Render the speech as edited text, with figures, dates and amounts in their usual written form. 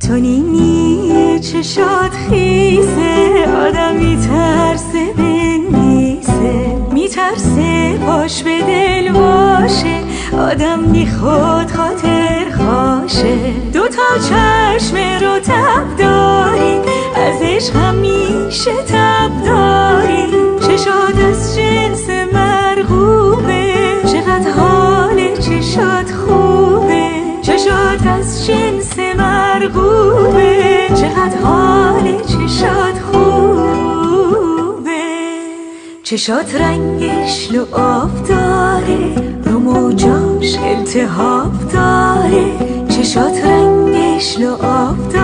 تو نیمی چشات خیسه، آدم میترسه بنویسه، میترسه پاش به دل باشه، آدم میخواد خاطر خاشه. دوتا چشم رو تب داری، ازش همیشه تب داری، چشات از جنس مرغوبه، چقدر حال چشات خوبه، چشات از جنس مرغوبه، چقدر حال چشات خوبه. چشات رنگش لعاب داره، رو موجاش التهاب داره، چشات رنگش لعاب داره،